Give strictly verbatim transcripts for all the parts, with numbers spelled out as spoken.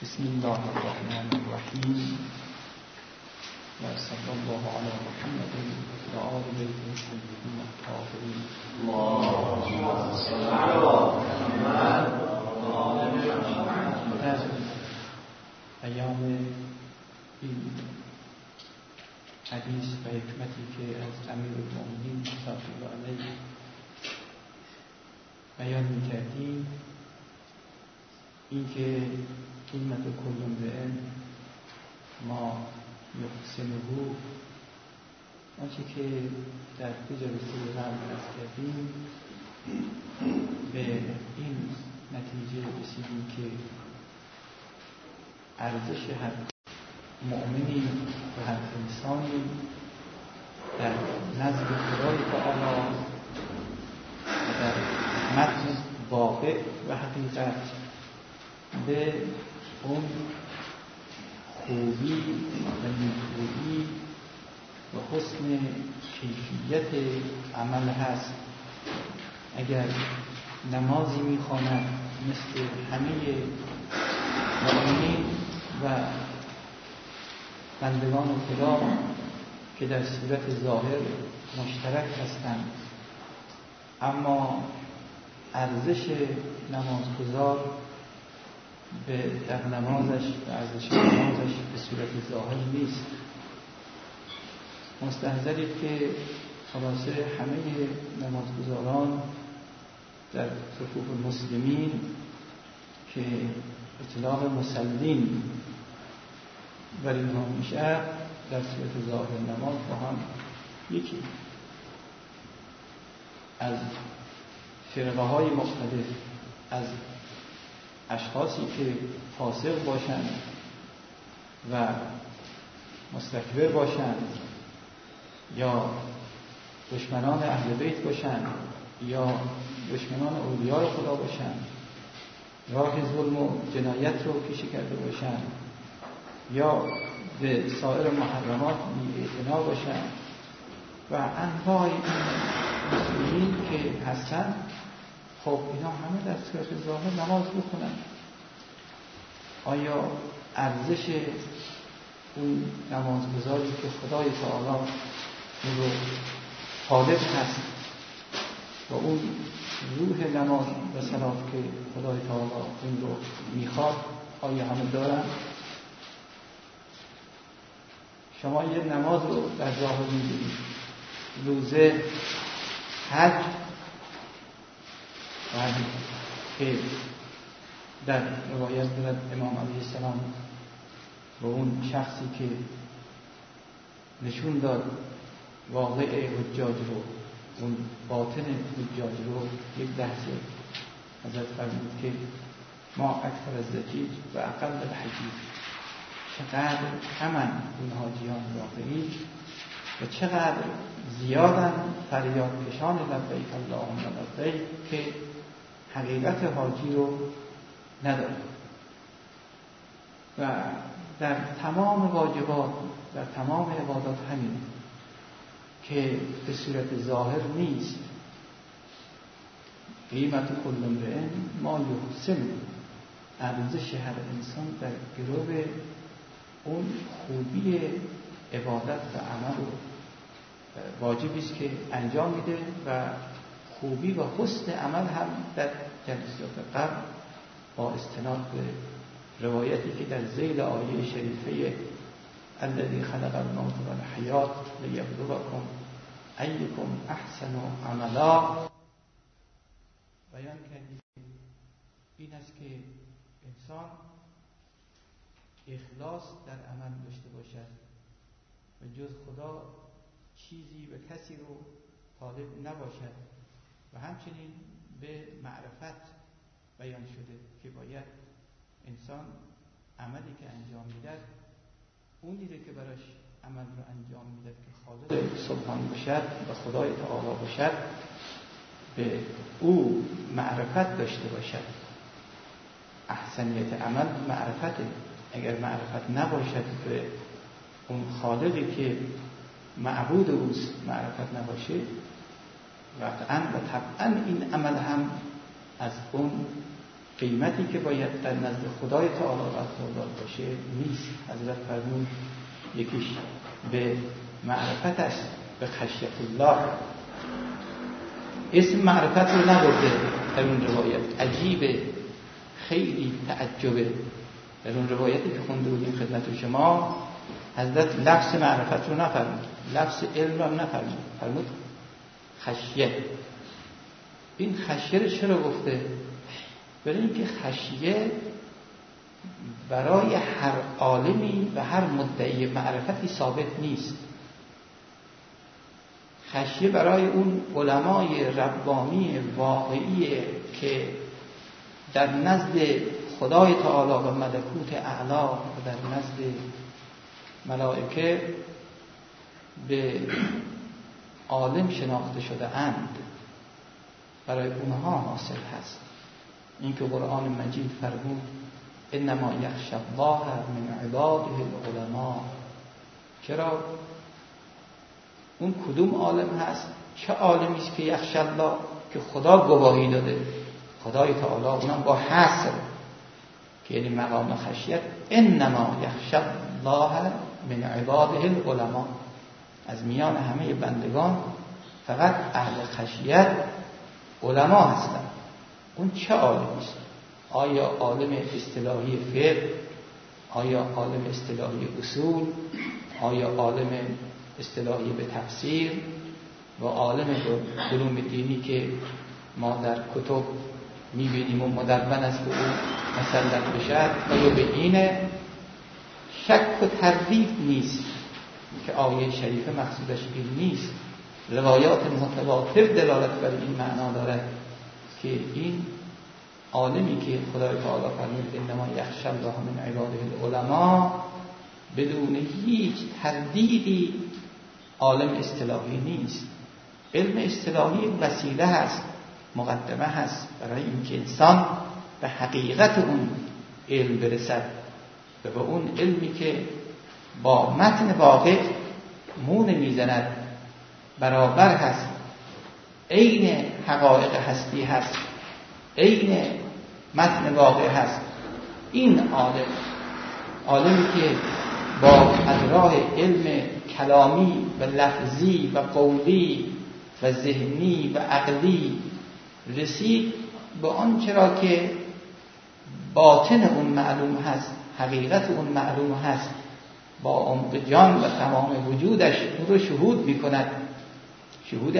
بسم الله الرحمن الرحیم و صلی الله علی محمد و آل بیت الطیبین الطاهرین. اللهم صل علی محمد و آل محمد. در ایام این حدیث و حکمتی که از امیرالمؤمنین صلی الله علیه بیان می‌کردیم، این که قیمت کل امرئ ما یحسنه، آنچه که در دو جلسه قبل عرض کردیم، به این نتیجه رسیدیم که ارزش هر مؤمنی و هر انسانی در نزد خدای تعالی و در متن واقع و حقیقت به اون خوبی و نیکویی و حسن کیفیت عمل هست. اگر نمازی میخواند مثل همه مؤمنین و بندگان خدا که در صورت ظاهر مشترک هستند، اما ارزش نمازگزار به در نمازش و ارزش نمازش به صورت ظاهر نیست. مستحضرید که خلاصه همه نمازگزاران در صفوف مسلمین که اطلاق مسلمین بر اینها میشه، در صورت ظاهر نماز با هم یکی. از فرقه های مختلف، از اشخاصی که فاسق باشند و مستکبر باشند، یا دشمنان اهل بیت باشند، یا دشمنان اولیاء خدا باشند، راه ظلم و جنایت رو پیشه کرده باشند، یا به سایر محرمات بی‌اعتنا باشند و انواع مسلمین که هستند، خب اینا همه در صورت ظاهر نماز بخونن. آیا ارزش اون نمازگزاری که خدای تعالی اون رو خالق هست و اون روح نماز و صلات که خدای تعالی اون رو میخواد، آیا همه دارن؟ شما یه نماز رو در ظاهر می‌بینید، روزه، حج، و که در روایت دارد امام علیه السلام به اون شخصی که نشون داد واقع حجاج رو، اون باطن حجاج رو، یک لحظه حضرت فرمود که ما اکثر از زجیج و اقل الحجیج، چقدر کمن این حاجیان واقعی و چقدر زیادن فریاد کشان لبیک اللهم لبیک که حقیقت حاجی رو نداره. و در تمام واجبات، در تمام عبادات همین که به صورت ظاهر نیست. قیمت کل امرئ ما یحسنه، ارزش هر انسان در گرو اون خوبی عبادت و عمل و واجبی است که انجام میده و خوبی و حسن عمل هم در جلسات قبل با استناد به روایتی که در ذیل آیه شریفه الذی خلق الموت والحیات لیبلوکم ایکم احسن عملا بیان کردیم، این است که انسان اخلاص در عمل داشته باشد و جز خدا چیزی و کسی رو طالب نباشد. و همچنین به معرفت بیان شده که باید انسان عملی که انجام میدهد، اون دیده که براش عمل رو انجام میدهد که خالق سبحان باشد و خدای تعالی باشد، به او معرفت داشته باشد. احسنیت عمل معرفته. اگر معرفت نباشد به اون خالقی که معبود اوست، معرفت نباشه، قطعاً و طبعاً این عمل هم از اون قیمتی که باید در نزد خدای تعالی برخوردار باشه نیست. حضرت فرمود یکیش به معرفت است، به خشیت الله. اسم معرفت رو نبرده در اون روایت. عجیبه، خیلی تعجبه. در اون روایتی که خونده بودیم خدمت شما، حضرت لفظ معرفت رو نفرمود، لفظ علم رو نفرمود، فرمود خشیه. این خشیه رو چرا گفته؟ برای اینکه خشیه برای هر عالمی و هر مدعی معرفتی ثابت نیست. خشیه برای اون علمای ربانی واقعی که در نزد خدای تعالی و ملکوت اعلا و در نزد ملائکه به عالم شناخته شده اند، برای اونها حاصل هست. این که قرآن مجید فرمود انما یخشی الله من عباده العلماء. چرا؟ اون کدوم عالم هست؟ چه عالمی است که یخشی الله؟ که خدا گواهی داده، خدای تعالی، اونم با حصر که یعنی مقام خشیت. انما یخشی الله من عباده العلماء، از میان همه بندگان فقط اهل خشیت علما هستند. اون چه عالمی است؟ آیا عالم اصطلاحی فقه؟ آیا عالم اصطلاحی اصول؟ آیا عالم اصطلاحی به تفسیر؟ و عالم علوم دینی که ما در کتب میبینیم و مدون است به اون مسلط بشد؟ آیا به اینه؟ شک و تردید نیست که آیه شریفه مقصودش این نیست. روایات متواتر دلالت بر این معنا دارد که این عالمی که خدای تعالی فرمود انما یخشی الله من عباده العلماء، بدون هیچ تردیدی عالم اصطلاحی نیست. علم اصطلاحی وسیله هست، مقدمه هست برای اینکه انسان به حقیقت اون علم برسد و به اون علمی که با متن واقع مو نمیزند، برابر هست، عین حقایق هستی هست، عین متن واقع هست. این عالم، عالمی که با از راه علم کلامی و لفظی و قولی و ذهنی و عقلی رسید به آنچه را که باطن اون معلوم هست، حقیقت اون معلوم هست، با عمق جان و تمام وجودش اون رو شهود می کند، شهود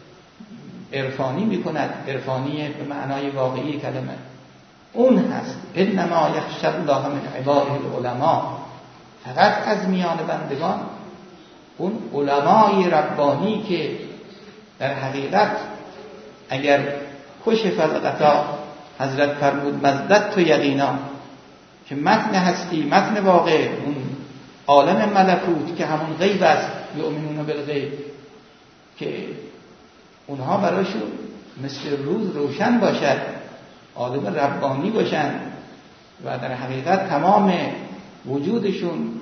عرفانی می کند، عرفانی به معنای واقعی کلمه اون هست. انما یخشی الله من عباده العلماء، فقط از میان بندگان اون علمای ربانی که در حقیقت اگر کشف الغطا، حضرت فرمود مزدت تو یقینا، که متن هستی، متن واقع، اون عالم ملکوت که همون غیب است، یؤمنون بالغیب، که اونها برایشون مثل روز روشن باشد، عالم ربانی باشند و در حقیقت تمام وجودشون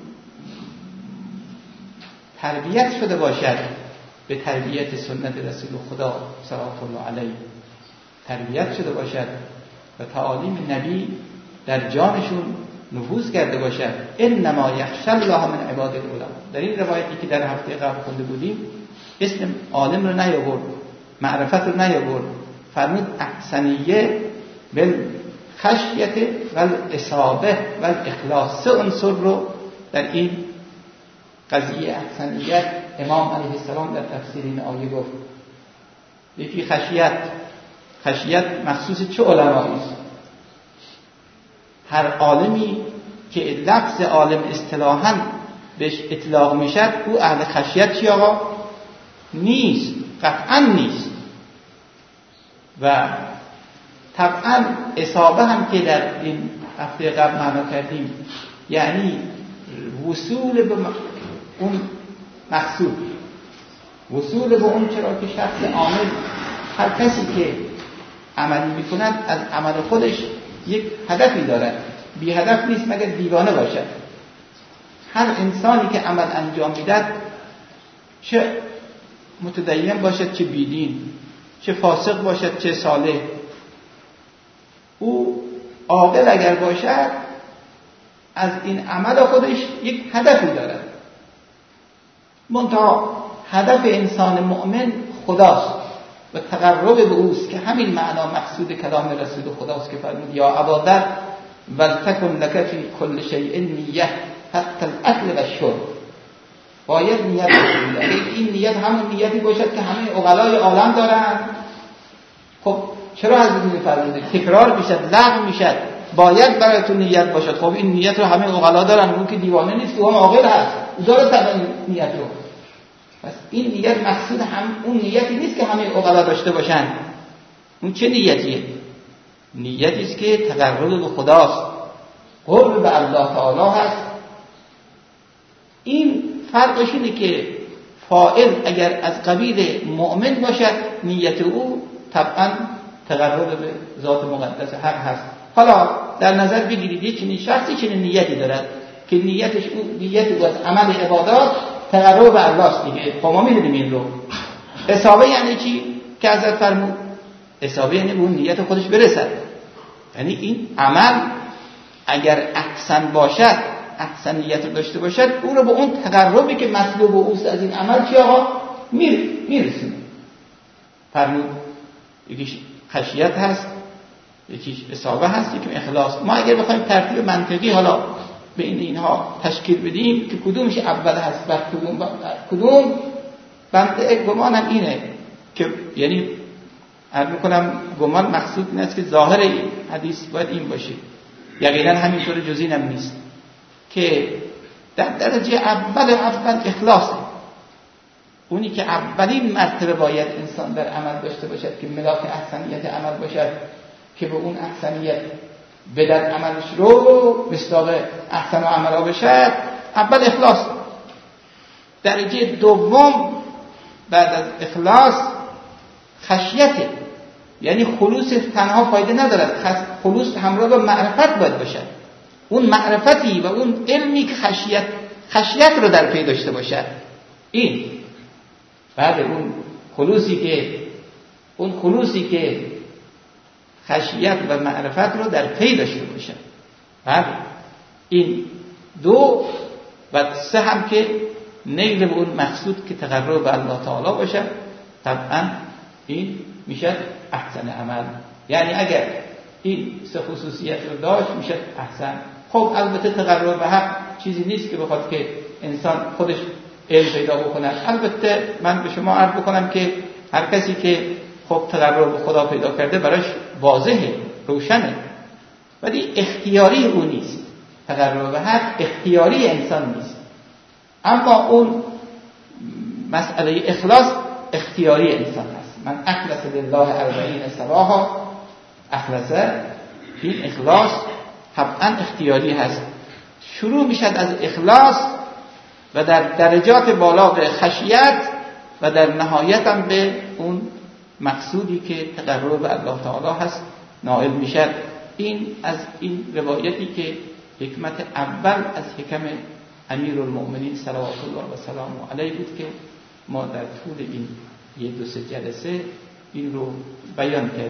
تربیت شده باشد به تربیت سنت رسول خدا صلی الله علیه، تربیت شده باشد و تعالیم نبی در جانشون نفوذ کرده باشد. انما یخشی الله من عباده العلماء. در این روایتی که در هفته قبل خونده بودیم اسم عالم رو نیاورد، معرفت رو نیاورد، فرمود احسنیه بالخشیت والاصابه والاخلاص. سه عنصر رو در این قضیه احسنیت امام علیه السلام در تفسیر این آیه گفت. یکی خشیت، خشیت مخصوص چه علمایی است؟ هر عالمی که لفظ عالم اصطلاحاً بهش اطلاق میشد او اهل خشیت چی آقا؟ نیست، قطعاً نیست. و طبعاً اصابه هم که در این هفته قبل معنا کردیم، یعنی وصول به اون مقصود، وصول به اون چرا که شخص عامل، هر کسی که عملی میکند از عمل خودش یک هدفی دارد، بی هدف نیست مگر دیوانه باشد. هر انسانی که عمل انجام میدهد، چه متدین باشد چه بیدین، چه فاسق باشد چه صالح، او عاقل اگر باشد از این عمل خودش یک هدفی دارد، منتها هدف انسان مؤمن خداست و تقرب به اوست که همین معنا مقصود کلام رسول خداست که فرمود یا ابا ولتکن لک فی کل شیء نیه حتی الاکل و الشرب. باید نیت باشد. این نیت همون نیتی باشد که همه عقلای عالم دارن. خب چرا حضرت می‌فرمایند تکرار میشد، لغو میشد، باید براتون نیت باشد. خب این نیت رو همه عقلا دارن، اون که دیوانه نیست، اون عاقل هست، او داره طبعا نیت رو. پس این نیت مقصود هم اون نیتی نیست که همه عقلا داشته باشن. اون چه نیتیه؟ نیتی است که تقرب به خداست، قرب به الله تعالی هست. این فرقش اینه که فاعل اگر از قبیل مؤمن باشد نیت او طبعا تقرب به ذات مقدس حق هست. حالا در نظر بگیرید یک چنین شخصی چنین نیتی دارد که نیتش او نیت او از عمل عبادات تقرب به الله است دیگه. خب ما می‌دونیم این رو. اصابه یعنی چی که حضرت فرمود؟ اصابه یعنی به اون نیت خودش برسد. یعنی این عمل اگر احسن باشد، احسنیت رو داشته باشد، او رو به اون تقربی که مطلوب اوست از این عمل چی آقا میرسونه. فرمود یکیش خشیت هست، یکیش اصابه هست، یکیش اخلاص. ما اگر بخوایم ترتیب منطقی حالا به این اینها تشکیل بدیم که کدومش اول هست و کدوم کدوم بنده گمانم اینه که یعنی عرض میکنم گمان مقصود این است که ظاهر این حدیث باید این باشه، یقینا همینطور جز اینم نیست که در درجه اول اول اخلاصه. اونی که اولین مرتبه باید انسان در عمل داشته باشد که ملاک احسنیت عمل باشد که به اون احسنیت بدن عملش رو مصداق احسن و عملا بشد، اول اخلاص. درجه دوم بعد از اخلاص خشیته، یعنی خلوص تنها فایده ندارد، خلوص همراه با معرفت باید باشد. اون معرفتی و اون علمی که خشیت خشیت رو در پی داشته باشد. این بعد اون خلوصی که اون خلوصی که خشیت و معرفت رو در پی داشته باشد. بعد این دو و سه هم که نیل به اون مقصود که تقرب به الله تعالی باشد، طبعا این میشه احسن عمل. یعنی اگر این سه خصوصیت رو داشت میشه احسن. خب البته تقرب به حق چیزی نیست که بخواد که انسان خودش علم پیدا بکنه. البته من به شما عرض بکنم که هر کسی که خب تقرب به خدا پیدا کرده براش واضحه، روشنه، ولی اختیاری او نیست. تقرب به حق اختیاری انسان نیست، اما اون مسئله اخلاص اختیاری انسان هست. من اخلص لله اربعین صباحا، اخلص این اخلاص طبعا اختیاری هست. شروع میشد از اخلاص و در درجات بالا به خشیت و در نهایت هم به اون مقصودی که تقرب به الله تعالی هست نائل میشد. این از این روایتی که حکمت اول از حکم امیرالمؤمنین صلوات الله و سلامه علیه بود که ما در طول این یک دو سه جلسه این رو بیان کردیم.